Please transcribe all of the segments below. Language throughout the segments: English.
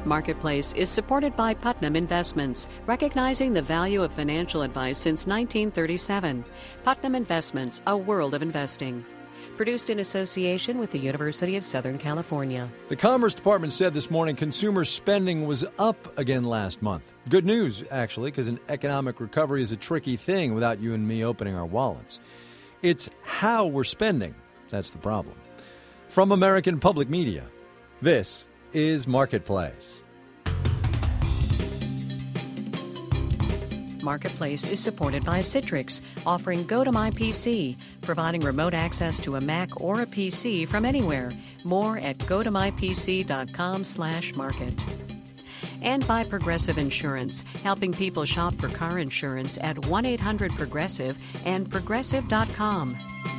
Marketplace is supported by Putnam Investments, recognizing the value of financial advice since 1937. Putnam Investments, a world of investing. Produced in association with the University of Southern California. The Commerce Department said this morning consumer spending was up again last month. Good news, actually, because an economic recovery is a tricky thing without you and me opening our wallets. It's how we're spending that's the problem. From American Public Media, this is Marketplace. Marketplace is supported by Citrix, offering GoToMyPC, providing remote access to a Mac or a PC from anywhere. More at gotomypc.com/market. And by Progressive Insurance, helping people shop for car insurance at 1-800-PROGRESSIVE and progressive.com.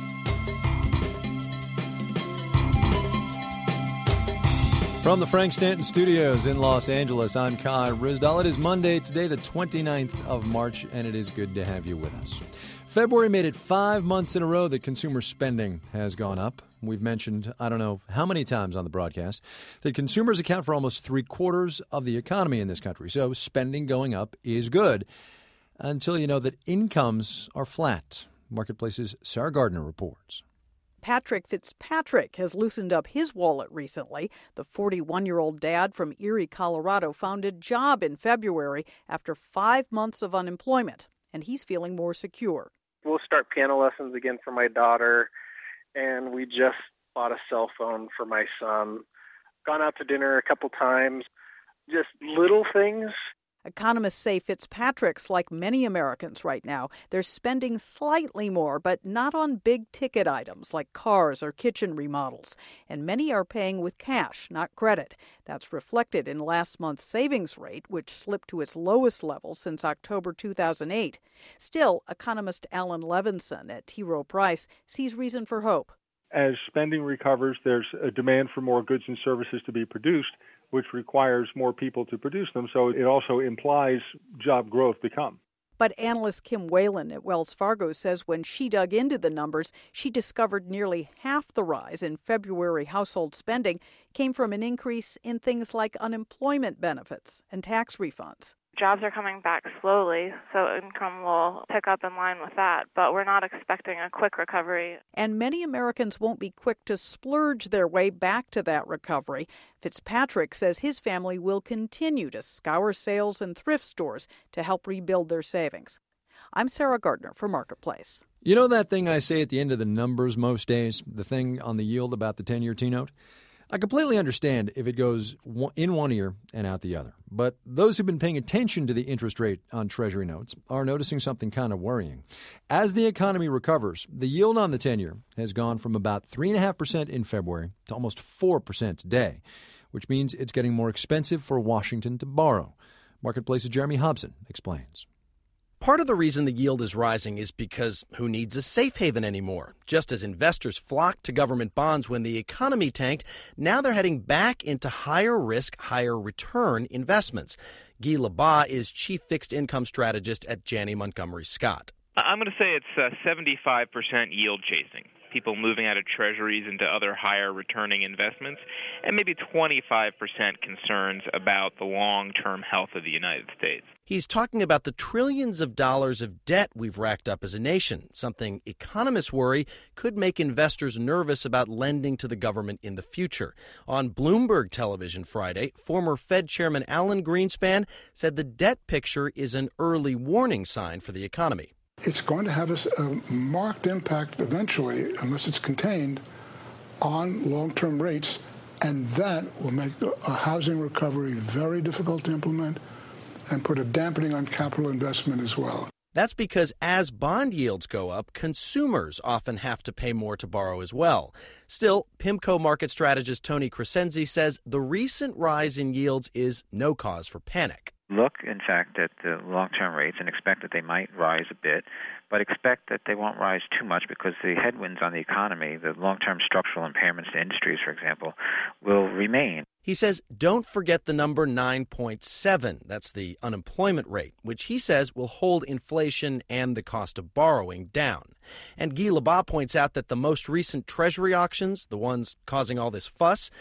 From the Frank Stanton Studios in Los Angeles, I'm Kai Ryssdal. It is Monday, today the 29th of March, and it is good to have you with us. February made it 5 months in a row that consumer spending has gone up. We've mentioned, I don't know how many times on the broadcast, that consumers account for almost 3/4 of the economy in this country. So spending going up is good until you know that incomes are flat. Marketplace's Sarah Gardner reports. Patrick Fitzpatrick has loosened up his wallet recently. The 41-year-old dad from Erie, Colorado, found a job in February after 5 months of unemployment, and he's feeling more secure. We'll start piano lessons again for my daughter, and we just bought a cell phone for my son. Gone out to dinner a couple times, just little things. Economists say Fitzpatrick's like many Americans right now. They're spending slightly more, but not on big-ticket items like cars or kitchen remodels. And many are paying with cash, not credit. That's reflected in last month's savings rate, which slipped to its lowest level since October 2008. Still, economist Alan Levinson at T. Rowe Price sees reason for hope. As spending recovers, there's a demand for more goods and services to be produced, which requires more people to produce them. So it also implies job growth to come. But analyst Kim Whalen at Wells Fargo says when she dug into the numbers, she discovered nearly half the rise in February household spending came from an increase in things like unemployment benefits and tax refunds. Jobs are coming back slowly, so income will pick up in line with that, but we're not expecting a quick recovery. And many Americans won't be quick to splurge their way back to that recovery. Fitzpatrick says his family will continue to scour sales and thrift stores to help rebuild their savings. I'm Sarah Gardner for Marketplace. You know that thing I say at the end of the numbers most days, the thing on the yield about the 10-year T-note? I completely understand if it goes in one ear and out the other. But those who've been paying attention to the interest rate on Treasury notes are noticing something kind of worrying. As the economy recovers, the yield on the 10-year has gone from about 3.5% in February to almost 4% today, which means it's getting more expensive for Washington to borrow. Marketplace's Jeremy Hobson explains. Part of the reason the yield is rising is because who needs a safe haven anymore? Just as investors flocked to government bonds when the economy tanked, now they're heading back into higher risk, higher return investments. Guy Labat is chief fixed income strategist at Janney Montgomery Scott. I'm going to say it's 75% yield chasing. People moving out of treasuries into other higher returning investments, and maybe 25% concerns about the long-term health of the United States. He's talking about the trillions of dollars of debt we've racked up as a nation, something economists worry could make investors nervous about lending to the government in the future. On Bloomberg Television Friday, former Fed Chairman Alan Greenspan said the debt picture is an early warning sign for the economy. It's going to have a marked impact eventually, unless it's contained, on long-term rates, and that will make a housing recovery very difficult to implement and put a dampening on capital investment as well. That's because as bond yields go up, consumers often have to pay more to borrow as well. Still, PIMCO market strategist Tony Crescenzi says the recent rise in yields is no cause for panic. Look, in fact, at the long-term rates and expect that they might rise a bit, but expect that they won't rise too much because the headwinds on the economy, the long-term structural impairments to industries, for example, will remain. He says don't forget the number 9.7. That's the unemployment rate, which he says will hold inflation and the cost of borrowing down. And Guy Labat points out that the most recent Treasury auctions, the ones causing all this fuss,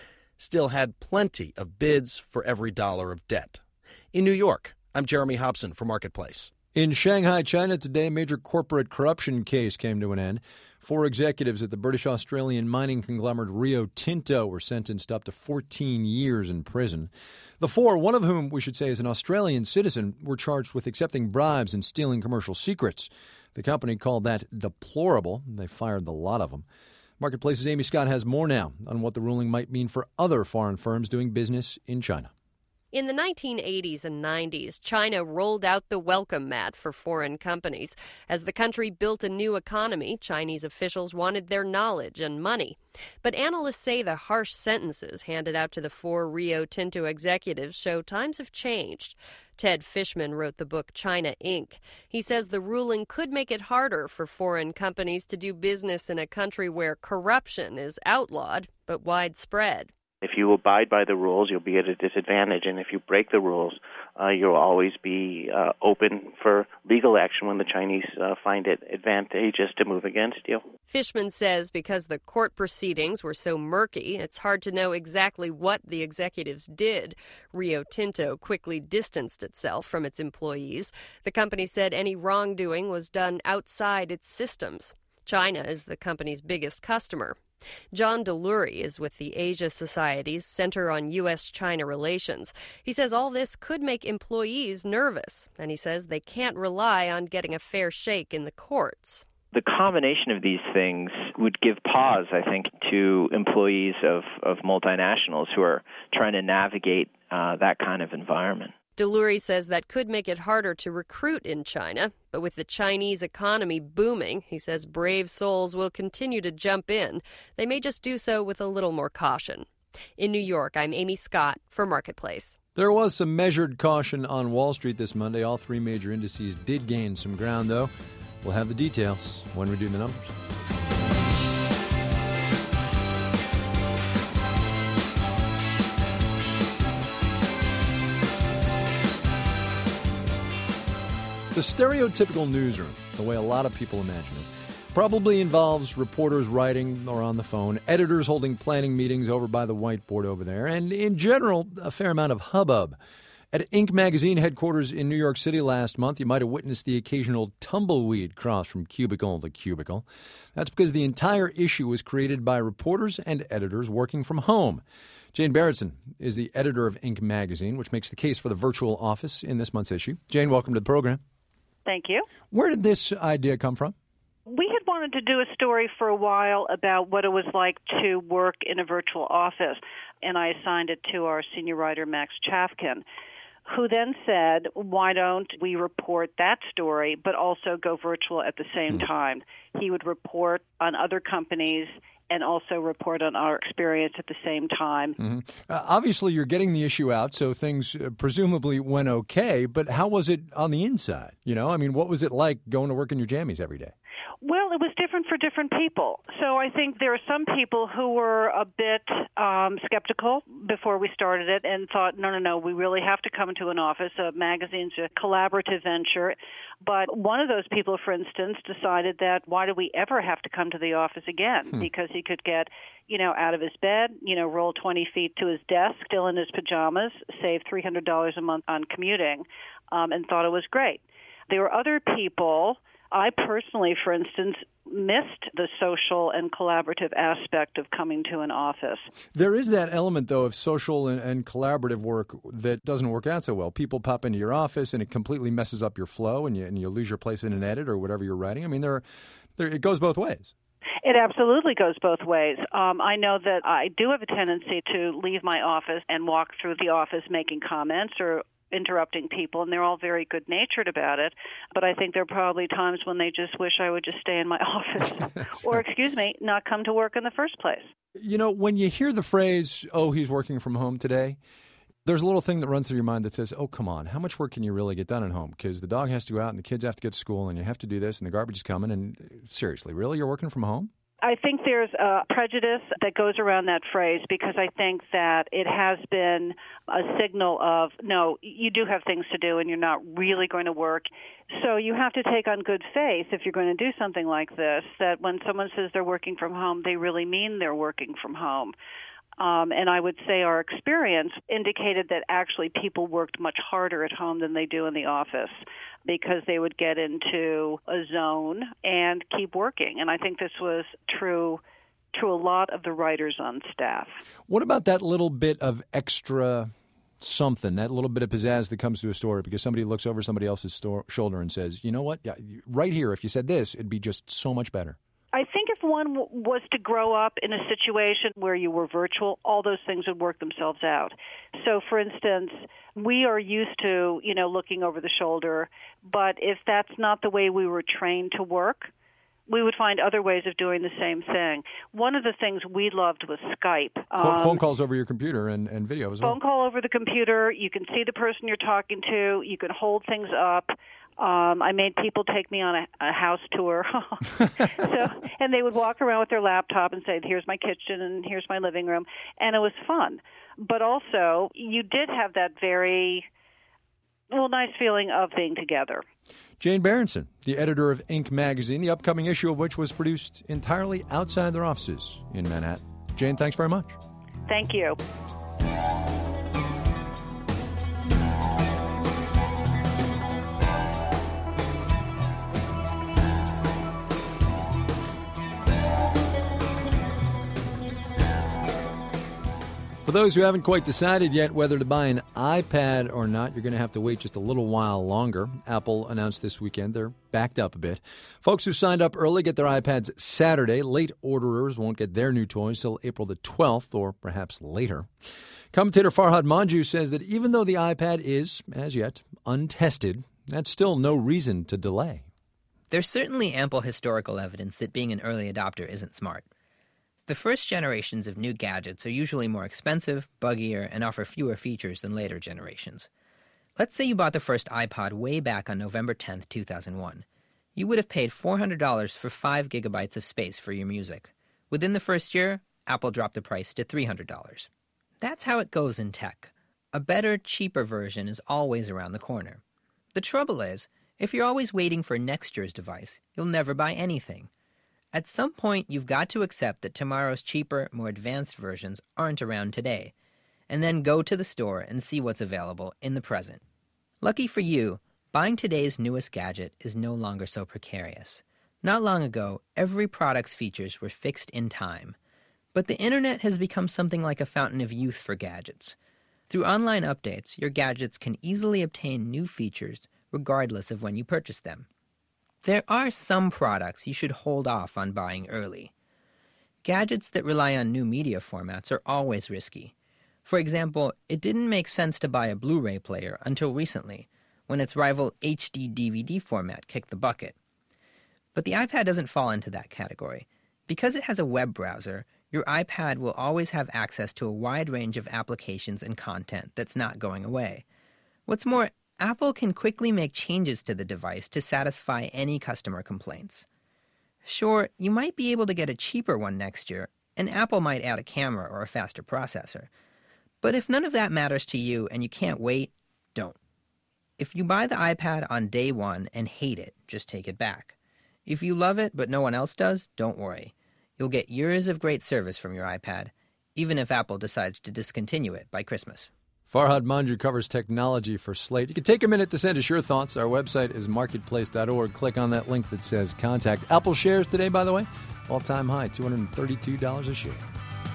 still had plenty of bids for every dollar of debt. In New York, I'm Jeremy Hobson for Marketplace. In Shanghai, China today, a major corporate corruption case came to an end. 4 executives at the British-Australian mining conglomerate Rio Tinto were sentenced up to 14 years in prison. The 4, one of whom we should say is an Australian citizen, were charged with accepting bribes and stealing commercial secrets. The company called that deplorable. They fired the lot of them. Marketplace's Amy Scott has more now on what the ruling might mean for other foreign firms doing business in China. In the 1980s and 90s, China rolled out the welcome mat for foreign companies. As the country built a new economy, Chinese officials wanted their knowledge and money. But analysts say the harsh sentences handed out to the 4 Rio Tinto executives show times have changed. Ted Fishman wrote the book China Inc. He says the ruling could make it harder for foreign companies to do business in a country where corruption is outlawed but widespread. If you abide by the rules, you'll be at a disadvantage, and if you break the rules, you'll always be open for legal action when the Chinese find it advantageous to move against you. Fishman says because the court proceedings were so murky, it's hard to know exactly what the executives did. Rio Tinto quickly distanced itself from its employees. The company said any wrongdoing was done outside its systems. China is the company's biggest customer. John DeLury is with the Asia Society's Center on U.S.-China Relations. He says all this could make employees nervous, and he says they can't rely on getting a fair shake in the courts. The combination of these things would give pause, I think, to employees of multinationals who are trying to navigate that kind of environment. DeLury says that could make it harder to recruit in China, but with the Chinese economy booming, he says brave souls will continue to jump in. They may just do so with a little more caution. In New York, I'm Amy Scott for Marketplace. There was some measured caution on Wall Street this Monday. All 3 major indices did gain some ground, though. We'll have the details when we do the numbers. The stereotypical newsroom, the way a lot of people imagine it, probably involves reporters writing or on the phone, editors holding planning meetings over by the whiteboard over there, and in general, a fair amount of hubbub. At Inc. magazine headquarters in New York City last month, you might have witnessed the occasional tumbleweed cross from cubicle to cubicle. That's because the entire issue was created by reporters and editors working from home. Jane Barrettson is the editor of Inc. magazine, which makes the case for the virtual office in this month's issue. Jane, welcome to the program. Thank you. Where did this idea come from? We had wanted to do a story for a while about what it was like to work in a virtual office, and I assigned it to our senior writer, Max Chafkin, who then said, why don't we report that story but also go virtual at the same time? He would report on other companies and also report on our experience at the same time. Mm-hmm. Obviously, you're getting the issue out, so things presumably went okay, but how was it on the inside? You know, I mean, what was it like going to work in your jammies every day? Well, it was different for different people. So I think there are some people who were a bit skeptical before we started it and thought, no, we really have to come to an office. A magazine's a collaborative venture. But one of those people, for instance, decided that why do we ever have to come to the office again? Because he could get, out of his bed, roll 20 feet to his desk, still in his pajamas, save $300 a month on commuting, and thought it was great. There were other people. I personally, for instance, missed the social and collaborative aspect of coming to an office. There is that element, though, of social and collaborative work that doesn't work out so well. People pop into your office, and it completely messes up your flow, and you lose your place in an edit or whatever you're writing. I mean, it goes both ways. It absolutely goes both ways. I know that I do have a tendency to leave my office and walk through the office making comments or interrupting people, and they're all very good-natured about it. But I think there are probably times when they just wish I would just stay in my office or, not come to work in the first place. When you hear the phrase, he's working from home today, there's a little thing that runs through your mind that says, oh, come on, how much work can you really get done at home? Because the dog has to go out and the kids have to get to school and you have to do this and the garbage is coming. And seriously, really, you're working from home? I think there's a prejudice that goes around that phrase because I think that it has been a signal of, no, you do have things to do and you're not really going to work. So you have to take on good faith if you're going to do something like this, that when someone says they're working from home, they really mean they're working from home. And I would say our experience indicated that actually people worked much harder at home than they do in the office because they would get into a zone and keep working. And I think this was true to a lot of the writers on staff. What about that little bit of extra something, that little bit of pizzazz that comes to a story because somebody looks over somebody else's shoulder and says, you know what, yeah, right here, if you said this, it'd be just so much better? I think if one was to grow up in a situation where you were virtual, all those things would work themselves out. So, for instance, we are used to, looking over the shoulder, but if that's not the way we were trained to work, we would find other ways of doing the same thing. One of the things we loved was Skype. Phone calls over your computer and video as well. Phone call over the computer. You can see the person you're talking to. You can hold things up. I made people take me on a house tour. And they would walk around with their laptop and say, here's my kitchen and here's my living room. And it was fun. But also, you did have that very, nice feeling of being together. Jane Berenson, the editor of Inc. magazine, the upcoming issue of which was produced entirely outside their offices in Manhattan. Jane, thanks very much. Thank you. For those who haven't quite decided yet whether to buy an iPad or not, you're going to have to wait just a little while longer. Apple announced this weekend they're backed up a bit. Folks who signed up early get their iPads Saturday. Late orderers won't get their new toys till April the 12th or perhaps later. Commentator Farhad Manjoo says that even though the iPad is, as yet, untested, that's still no reason to delay. There's certainly ample historical evidence that being an early adopter isn't smart. The first generations of new gadgets are usually more expensive, buggier, and offer fewer features than later generations. Let's say you bought the first iPod way back on November 10th, 2001. You would have paid $400 for 5 gigabytes of space for your music. Within the first year, Apple dropped the price to $300. That's how it goes in tech. A better, cheaper version is always around the corner. The trouble is, if you're always waiting for next year's device, you'll never buy anything. At some point, you've got to accept that tomorrow's cheaper, more advanced versions aren't around today, and then go to the store and see what's available in the present. Lucky for you, buying today's newest gadget is no longer so precarious. Not long ago, every product's features were fixed in time. But the internet has become something like a fountain of youth for gadgets. Through online updates, your gadgets can easily obtain new features regardless of when you purchase them. There are some products you should hold off on buying early. Gadgets that rely on new media formats are always risky. For example, it didn't make sense to buy a Blu-ray player until recently, when its rival HD DVD format kicked the bucket. But the iPad doesn't fall into that category. Because it has a web browser, your iPad will always have access to a wide range of applications and content that's not going away. What's more, Apple can quickly make changes to the device to satisfy any customer complaints. Sure, you might be able to get a cheaper one next year, and Apple might add a camera or a faster processor. But if none of that matters to you and you can't wait, don't. If you buy the iPad on day one and hate it, just take it back. If you love it but no one else does, don't worry. You'll get years of great service from your iPad, even if Apple decides to discontinue it by Christmas. Farhad Manjoo covers technology for Slate. You can take a minute to send us your thoughts. Our website is marketplace.org. Click on that link that says contact. Apple shares today, by the way, all-time high, $232 a share.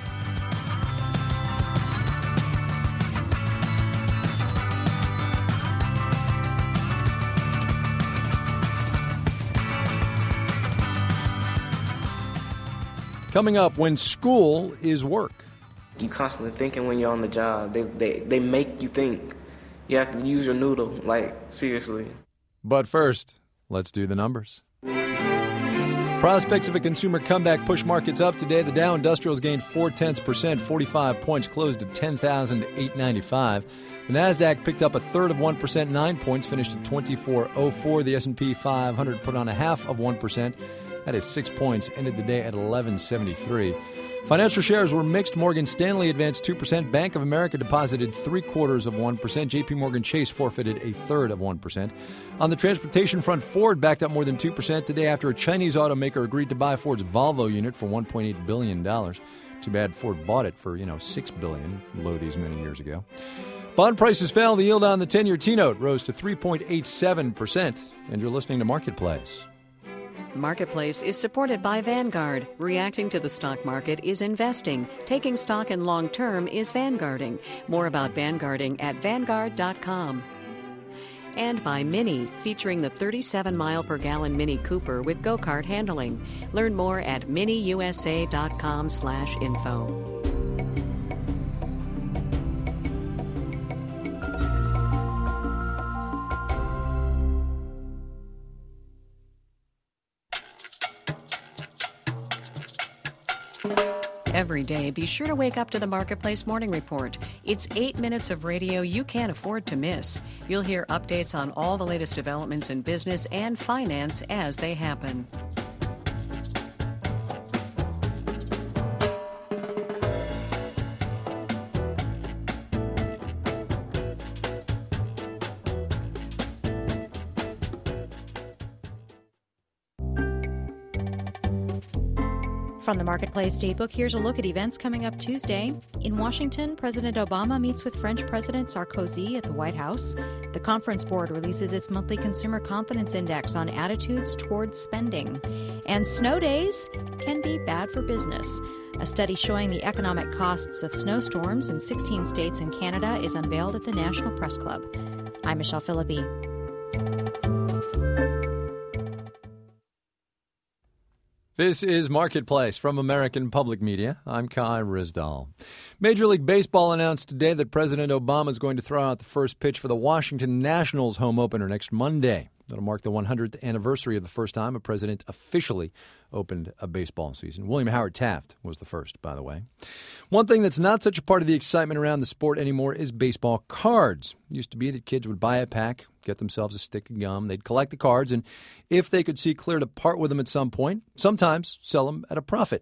Coming up, when school is work. You constantly thinking when you're on the job. They make you think. You have to use your noodle, seriously. But first, let's do the numbers. Prospects of a consumer comeback push markets up today. The Dow Industrials gained 0.4%, 45 points, closed at 10,895. The Nasdaq picked up 0.33%, 9 points, finished at 2404. The S&P 500 put on 0.5%. That is 6 points, ended the day at 1173. Financial shares were mixed. Morgan Stanley advanced 2%. Bank of America deposited 0.75%. J.P. Morgan Chase forfeited 0.33%. On the transportation front, Ford backed up more than 2% today after a Chinese automaker agreed to buy Ford's Volvo unit for $1.8 billion. Too bad Ford bought it for, $6 billion low these many years ago. Bond prices fell. The yield on the 10-year T-note rose to 3.87%. And you're listening to Marketplace. Marketplace is supported by Vanguard. Reacting to the stock market is investing. Taking stock in long term is Vanguarding. More about Vanguarding at Vanguard.com. And by Mini, featuring the 37-mile-per-gallon Mini Cooper with go-kart handling. Learn more at miniusa.com/info. Every day, be sure to wake up to the Marketplace Morning Report. It's 8 minutes of radio you can't afford to miss. You'll hear updates on all the latest developments in business and finance as they happen. From the Marketplace Datebook, here's a look at events coming up Tuesday. In Washington, President Obama meets with French President Sarkozy at the White House. The Conference Board releases its monthly Consumer Confidence Index on attitudes towards spending. And snow days can be bad for business. A study showing the economic costs of snowstorms in 16 states and Canada is unveiled at the National Press Club. I'm Michelle Philippi. This is Marketplace from American Public Media. I'm Kai Ryssdal. Major League Baseball announced today that President Obama is going to throw out the first pitch for the Washington Nationals home opener next Monday. That'll mark the 100th anniversary of the first time a president officially opened a baseball season. William Howard Taft was the first, by the way. One thing that's not such a part of the excitement around the sport anymore is baseball cards. It used to be that kids would buy a pack, get themselves a stick of gum, they'd collect the cards, and if they could see clear to part with them at some point, sometimes sell them at a profit.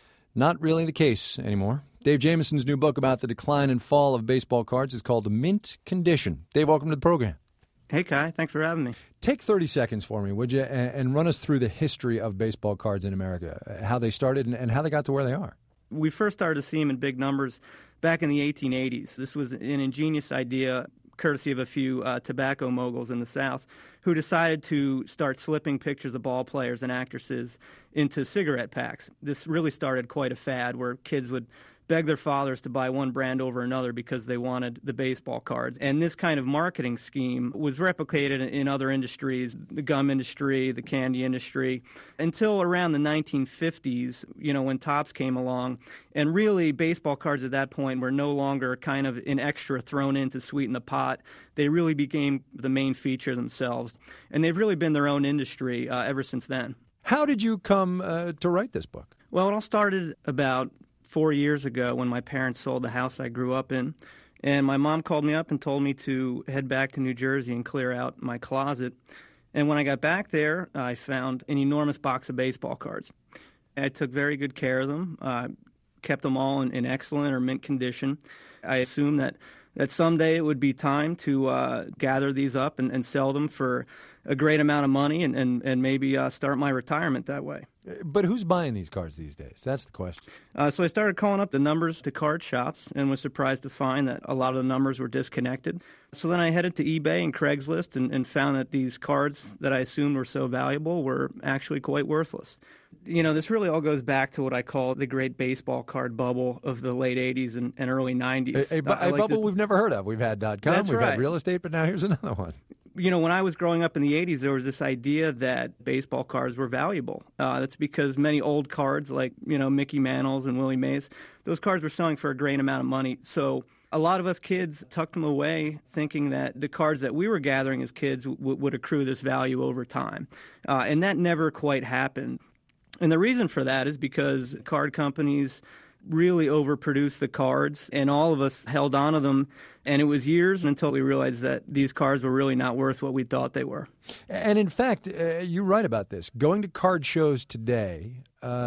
Not really the case anymore. Dave Jamison's new book about the decline and fall of baseball cards is called Mint Condition. Dave, welcome to the program. Hey, Kai. Thanks for having me. Take 30 seconds for me, would you, and run us through the history of baseball cards in America, how they started and how they got to where they are. We first started to see them in big numbers back in the 1880s. This was an ingenious idea, courtesy of a few tobacco moguls in the South, who decided to start slipping pictures of ball players and actresses into cigarette packs. This really started quite a fad where kids would beg their fathers to buy one brand over another because they wanted the baseball cards. And this kind of marketing scheme was replicated in other industries, the gum industry, the candy industry, until around the 1950s, when Topps came along. And really, baseball cards at that point were no longer kind of an extra thrown in to sweeten the pot. They really became the main feature themselves. And they've really been their own industry ever since then. How did you come to write this book? Well, it all started about 4 years ago when my parents sold the house I grew up in. And my mom called me up and told me to head back to New Jersey and clear out my closet. And when I got back there, I found an enormous box of baseball cards. I took very good care of them, kept them all in excellent or mint condition. I assumed that someday it would be time to gather these up and sell them for a great amount of money and maybe start my retirement that way. But who's buying these cards these days? That's the question. So I started calling up the numbers to card shops and was surprised to find that a lot of the numbers were disconnected. So then I headed to eBay and Craigslist and found that these cards that I assumed were so valuable were actually quite worthless. This really all goes back to what I call the great baseball card bubble of the late 80s and early 90s. A bubble we've never heard of. We've had .com, we've had real estate, but now here's another one. When I was growing up in the 80s, there was this idea that baseball cards were valuable. That's because many old cards like, Mickey Mantle's and Willie Mays, those cards were selling for a great amount of money. So a lot of us kids tucked them away thinking that the cards that we were gathering as kids would accrue this value over time. And that never quite happened. And the reason for that is because card companies really overproduced the cards, and all of us held on to them. And it was years until we realized that these cards were really not worth what we thought they were. And in fact, you write about this. Going to card shows today,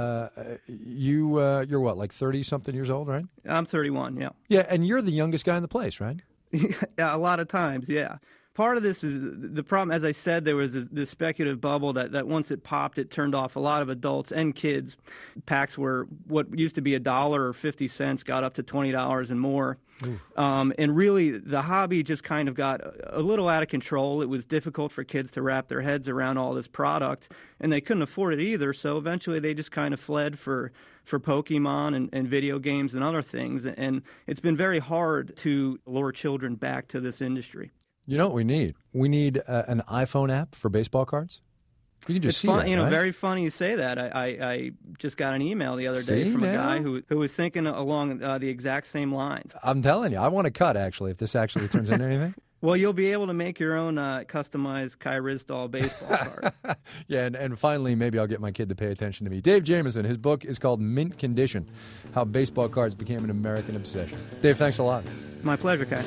you're what, like 30-something years old, right? I'm 31, yeah. Yeah, and you're the youngest guy in the place, right? A lot of times, yeah. Part of this is the problem, as I said, there was this speculative bubble that once it popped, it turned off a lot of adults and kids. Packs were what used to be $1 or 50 cents got up to $20 and more. And really, the hobby just kind of got a little out of control. It was difficult for kids to wrap their heads around all this product, and they couldn't afford it either. So eventually, they just kind of fled for Pokemon and video games and other things. And it's been very hard to lure children back to this industry. You know what we need? We need an iPhone app for baseball cards. You can just see that, right? Very funny you say that. I just got an email the other day from a guy who was thinking along the exact same lines. I'm telling you, I want to cut, actually, if this actually turns into anything. Well, you'll be able to make your own customized Kai Ryssdal baseball card. Yeah, and finally, maybe I'll get my kid to pay attention to me. Dave Jamieson, his book is called Mint Condition, How Baseball Cards Became an American Obsession. Dave, thanks a lot. My pleasure, Kai.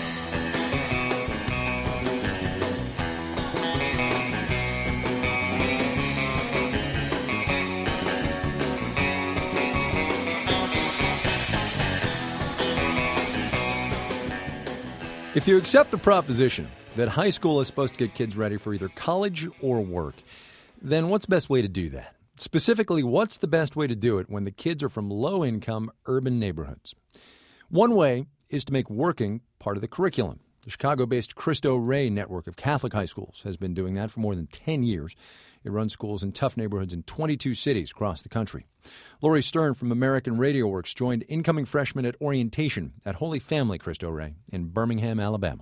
If you accept the proposition that high school is supposed to get kids ready for either college or work, then what's the best way to do that? Specifically, what's the best way to do it when the kids are from low-income urban neighborhoods? One way is to make working part of the curriculum. The Chicago-based Cristo Rey network of Catholic high schools has been doing that for more than 10 years. It runs schools in tough neighborhoods in 22 cities across the country. Lori Stern from American Radio Works joined incoming freshmen at orientation at Holy Family Cristo Rey in Birmingham, Alabama.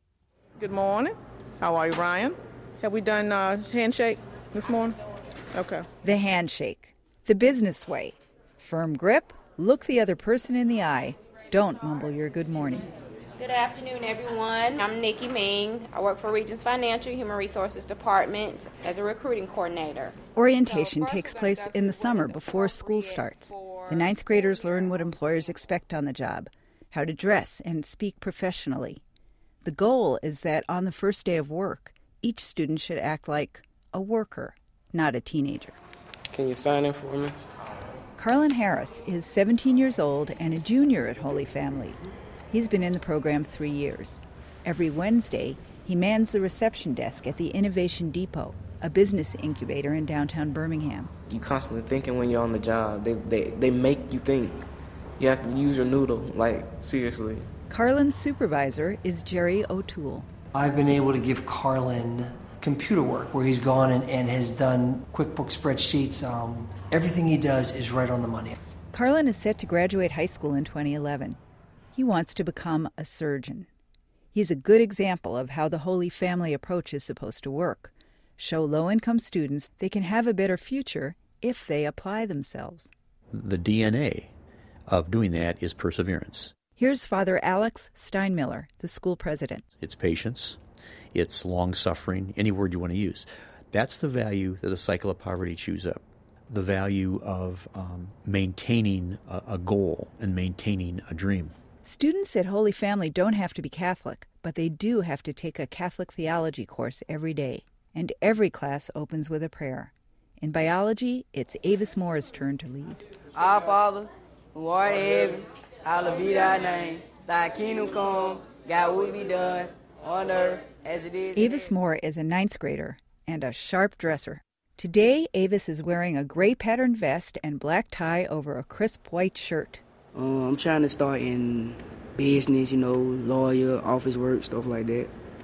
Good morning. How are you, Ryan? Have we done handshake this morning? Okay. The handshake. The business way. Firm grip, look the other person in the eye. Don't mumble your good morning. Good afternoon, everyone. I'm Nikki Ming. I work for Regions Financial Human Resources Department as a recruiting coordinator. Orientation takes place in the summer before school starts. The ninth graders learn what employers expect on the job, how to dress and speak professionally. The goal is that on the first day of work, each student should act like a worker, not a teenager. Can you sign in for me? Carlin Harris is 17 years old and a junior at Holy Family. He's been in the program 3 years. Every Wednesday, he mans the reception desk at the Innovation Depot, a business incubator in downtown Birmingham. You're constantly thinking when you're on the job. They make you think. You have to use your noodle, like, seriously. Carlin's supervisor is Jerry O'Toole. I've been able to give Carlin computer work where he's gone and has done QuickBooks spreadsheets. Everything he does is right on the money. Carlin is set to graduate high school in 2011. He wants to become a surgeon. He's a good example of how the Holy Family approach is supposed to work. Show low-income students they can have a better future if they apply themselves. The DNA of doing that is perseverance. Here's Father Alex Steinmiller, the school president. It's patience. It's long-suffering, any word you want to use. That's the value that the cycle of poverty chews up. The value of maintaining a goal and maintaining a dream. Students at Holy Family don't have to be Catholic, but they do have to take a Catholic theology course every day. And every class opens with a prayer. In biology, it's Avis Moore's turn to lead. Our Father, who art in heaven, hallowed be thy name. Thy kingdom come, thy will be done, on earth as it is. Avis Moore is a ninth grader and a sharp dresser. Today, Avis is wearing a gray patterned vest and black tie over a crisp white shirt. I'm trying to start in business, lawyer, office work, stuff like that.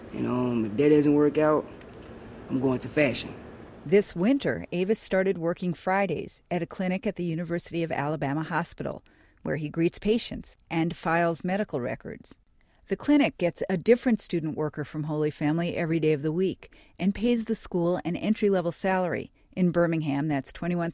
If that doesn't work out, I'm going to fashion. This winter, Avis started working Fridays at a clinic at the University of Alabama Hospital, where he greets patients and files medical records. The clinic gets a different student worker from Holy Family every day of the week and pays the school an entry-level salary. In Birmingham, that's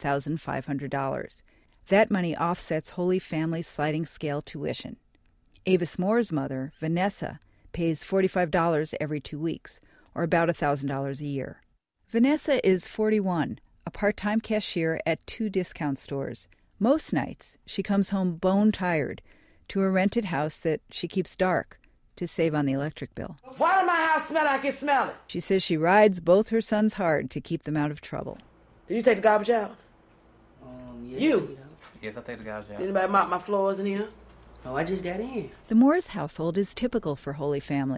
$21,500. That money offsets Holy Family's sliding scale tuition. Avis Moore's mother, Vanessa, pays $45 every 2 weeks, or about $1,000 a year. Vanessa is 41, a part-time cashier at 2 discount stores. Most nights, she comes home bone-tired to a rented house that she keeps dark to save on the electric bill. Why does my house smell like I can smell it? She says she rides both her sons hard to keep them out of trouble. Did you take the garbage out? Yeah. You? Yes, I take the garbage out. Did anybody mop my floors in here? No, I just got in. The Moores household is typical for Holy Family.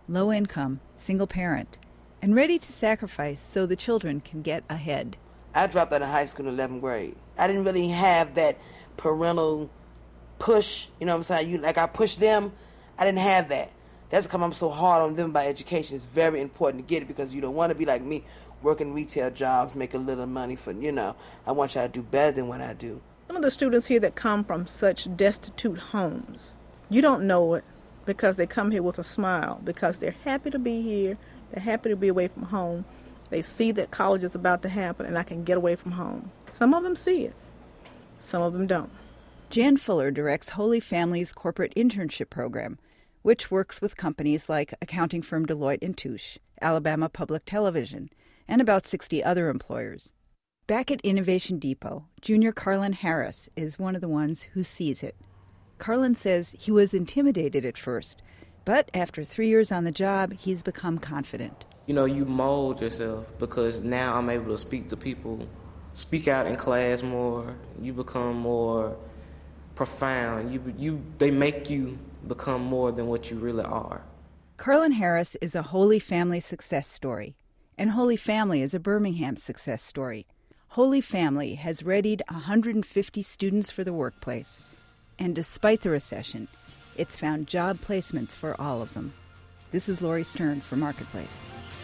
low income, single parent, and ready to sacrifice so the children can get ahead. I dropped out of high school in 11th grade. I didn't really have that parental push, you know what I'm saying? I pushed them. I didn't have that. That's because I'm so hard on them by education. It's very important to get it because you don't want to be like me, working retail jobs, make a little money for, I want y'all to do better than what I do. Some of the students here that come from such destitute homes, you don't know it because they come here with a smile, because they're happy to be here, they're happy to be away from home. They see that college is about to happen and I can get away from home. Some of them see it, some of them don't. Jan Fuller directs Holy Family's corporate internship program, which works with companies like accounting firm Deloitte & Touche, Alabama Public Television, and about 60 other employers. Back at Innovation Depot, junior Carlin Harris is one of the ones who sees it. Carlin says he was intimidated at first, but after 3 years on the job, he's become confident. You mold yourself because now I'm able to speak to people, speak out in class more. You become more profound. They make you become more than what you really are. Carlin Harris is a Holy Family success story, and Holy Family is a Birmingham success story. Holy Family has readied 150 students for the workplace, and despite the recession, it's found job placements for all of them. This is Lori Stern for Marketplace.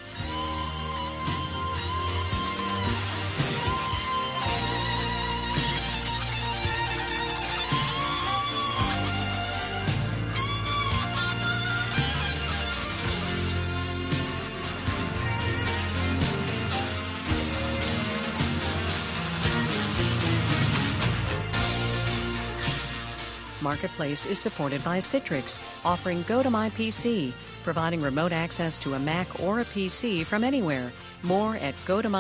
Marketplace is supported by Citrix, offering Go to My PC, providing remote access to a Mac or a PC from anywhere. More at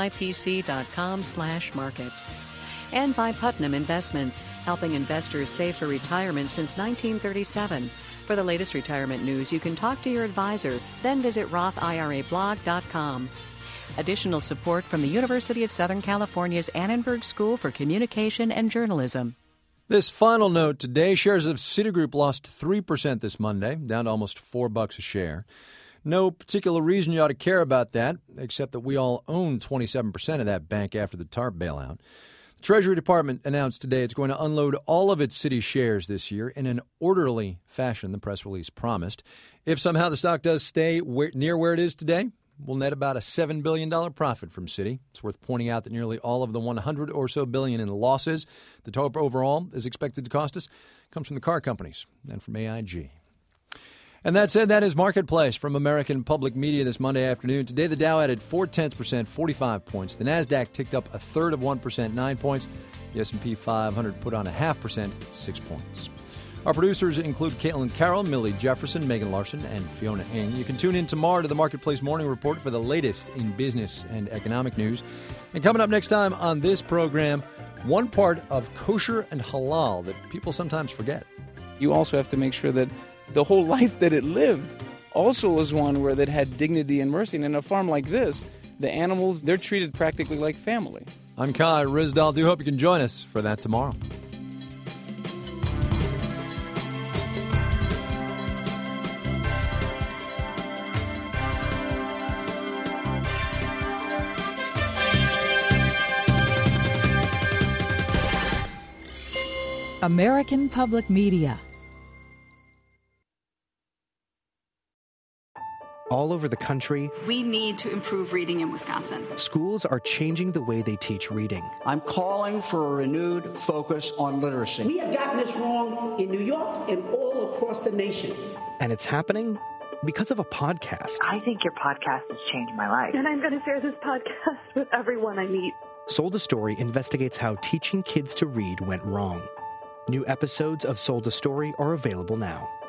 gotomypc.com/market. And by Putnam Investments, helping investors save for retirement since 1937. For the latest retirement news, you can talk to your advisor, then visit RothIRAblog.com. Additional support from the University of Southern California's Annenberg School for Communication and Journalism. This final note today, shares of Citigroup lost 3% this Monday, down to almost $4 a share. No particular reason you ought to care about that, except that we all own 27% of that bank after the TARP bailout. The Treasury Department announced today it's going to unload all of its Citi shares this year in an orderly fashion, the press release promised. If somehow the stock does stay near where it is today, we'll net about a $7 billion profit from Citi. It's worth pointing out that nearly all of the $100 or so billion in losses the TARP overall is expected to cost us comes from the car companies and from AIG. And that said, that is Marketplace from American Public Media this Monday afternoon. Today, the Dow added 0.4%, 45 points. The NASDAQ ticked up 1/3%, 9 points. The S&P 500 put on 0.5%, 6 points. Our producers include Caitlin Carroll, Millie Jefferson, Megan Larson, and Fiona Ng. You can tune in tomorrow to the Marketplace Morning Report for the latest in business and economic news. And coming up next time on this program, one part of kosher and halal that people sometimes forget. You also have to make sure that the whole life that it lived also was one where it had dignity and mercy. And in a farm like this, the animals, they're treated practically like family. I'm Kai Ryssdal. Do hope you can join us for that tomorrow. American Public Media. All over the country, we need to improve reading in Wisconsin. Schools are changing the way they teach reading. I'm calling for a renewed focus on literacy. We have gotten this wrong in New York and all across the nation. And it's happening because of a podcast. I think your podcast has changed my life. And I'm going to share this podcast with everyone I meet. Sold a Story investigates how teaching kids to read went wrong. New episodes of Sold a Story are available now.